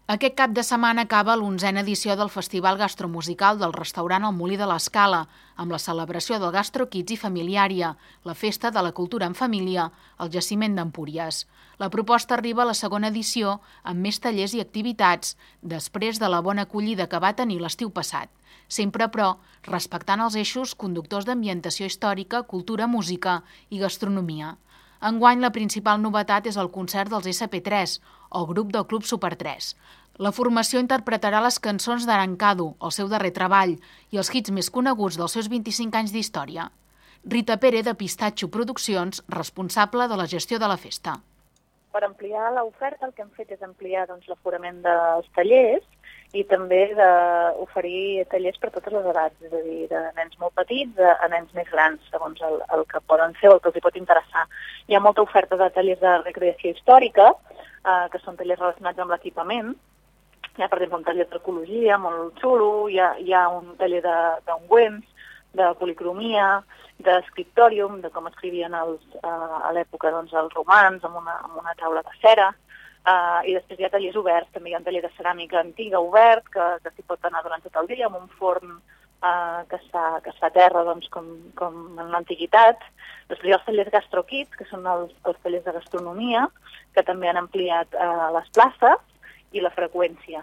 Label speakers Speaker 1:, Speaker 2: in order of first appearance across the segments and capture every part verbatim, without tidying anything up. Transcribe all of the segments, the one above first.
Speaker 1: Aquest cap de setmana acaba l'onzena edició del Festival Gastromusical del restaurant El Molí de l'Escala, amb la celebració del Gastro Kids i Familiària, la festa de la cultura en família, al jaciment d'Empúries. La proposta arriba a la segona edició amb més tallers i activitats, després de la bona acollida que va tenir l'estiu passat. Sempre, però, respectant els eixos conductors d'ambientació històrica, cultura, música i gastronomia. Enguany, la principal novetat és el concert dels esse pe tres, o grup del Club Super tres. La formació interpretarà les cançons d'Arancado, el seu darrer treball, i els hits més coneguts dels seus vint-i-cinc anys d'història. Rita Pere, de Pistatxo Produccions, responsable de la gestió de la festa.
Speaker 2: Per ampliar l'oferta, el que hem fet és ampliar doncs, l'aforament dels tallers i també d'oferir tallers per totes les edats, és a dir, de nens molt petits a, a nens més grans, segons el, el que poden ser o el que els hi pot interessar. Hi ha molta oferta de tallers de recreació històrica, eh, que són tallers relacionats amb l'equipament. Hi ha, per exemple, un taller d'ecologia molt xulo, hi ha, hi ha un taller d'ungüents, de, de policromia, d'escriptòrium, de com escrivien els, eh, a l'època doncs, els romans, amb una, amb una taula de cera. Uh, I després hi ha tallers oberts, també hi ha un taller de ceràmica antiga obert, que, que s'hi pot anar durant tot el dia, amb un forn uh, que, es fa, que es fa a terra, doncs, com, com en l'antiguitat. Després hi ha els tallers Gastro Kids, que són els, els tallers de gastronomia, que també han ampliat uh, les places i la freqüència.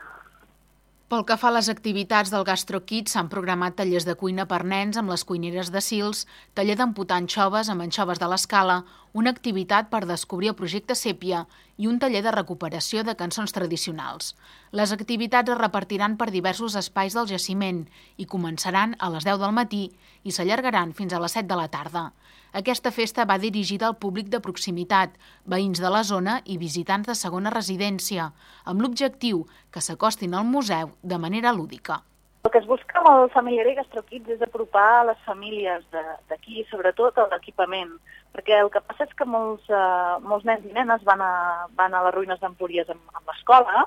Speaker 1: Pel que fa a les activitats del Gastro Kids, s'han programat tallers de cuina per nens amb les cuineres de Sils, taller d'emputar anxoves amb anxoves de l'Escala, una activitat per descobrir el projecte Sèpia i un taller de recuperació de cançons tradicionals. Les activitats es repartiran per diversos espais del jaciment i començaran a les deu del matí i s'allargaran fins a les set de la tarda. Aquesta festa va dirigida al públic de proximitat, veïns de la zona i visitants de segona residència, amb l'objectiu que s'acostin al museu de manera lúdica.
Speaker 2: El que es busca amb el Familiar i Gastro Kids és apropar les famílies d'aquí, sobretot a l'equipament, perquè el que passa és que molts, uh, molts nens i nenes van a, van a les ruïnes d'Empúries amb, amb l'escola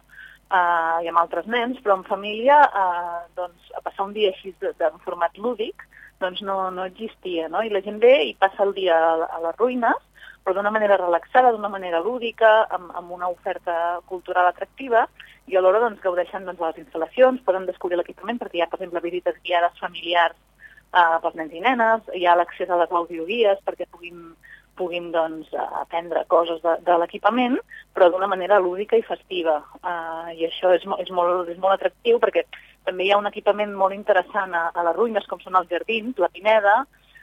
Speaker 2: uh, i amb altres nens, però en família uh, doncs, a passar un dia així de, de format lúdic doncs no, no existia, no? I la gent ve i passa el dia a, a les ruïnes, però d'una manera relaxada, d'una manera lúdica, amb, amb una oferta cultural atractiva, i alhora doncs, gaudeixen doncs, les instal·lacions, poden descobrir l'equipament, perquè hi ha, per exemple, visites guiades familiars eh, pels nens i nenes, hi ha l'accés a les audioguies perquè puguin, puguin doncs, aprendre coses de, de l'equipament, però d'una manera lúdica i festiva. Eh, I això és, és, molt, és molt atractiu perquè també hi ha un equipament molt interessant a, a les ruïnes, com són els jardins, la pineda,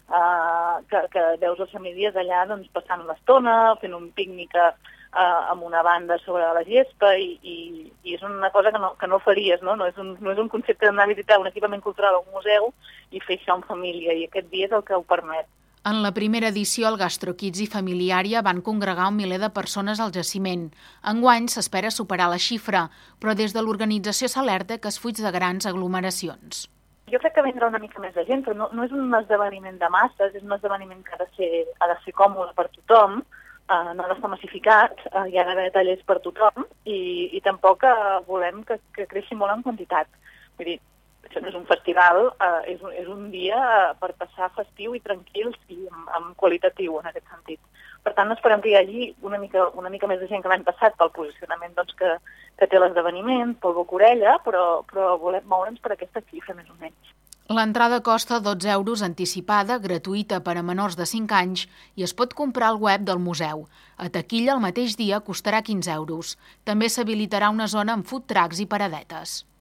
Speaker 2: Uh, que, que veus les famílies allà doncs, passant l'estona, fent un pícnic uh, amb una banda sobre la gespa i, i, i és una cosa que no, que no faries, no? No és un, no és un concepte d'anar a visitar un equipament cultural o un museu i fer això en família, i aquest dia és el que ho permet.
Speaker 1: En la primera edició, el Gastro Kids i Familiària van congregar un miler de persones al jaciment. Enguany s'espera superar la xifra, però des de l'organització s'alerta que es fuig de grans aglomeracions.
Speaker 2: Jo crec que vindrà una mica més de gent, però no, no és un esdeveniment de masses, és un esdeveniment que ha de ser, ha de ser còmode per tothom, eh, no ha d'estar massificat, eh, hi ha d'haver tallers per tothom i, i tampoc eh, volem que, que creixi molt en quantitat. Vull dir, això no és un festival, eh, és, un, és un dia per passar festiu i tranquils i amb, amb qualitatiu en aquest sentit. Per tant, esperem que hi hagi una mica, una mica més de gent que l'any passat pel posicionament doncs, que, que té l'esdeveniment, pel boca-orella, però, però volem moure'ns per aquesta xifra més o menys.
Speaker 1: L'entrada costa dotze euros anticipada, gratuïta per a menors de cinc anys i es pot comprar al web del museu. A taquilla el mateix dia costarà quinze euros. També s'habilitarà una zona amb food trucks i paradetes.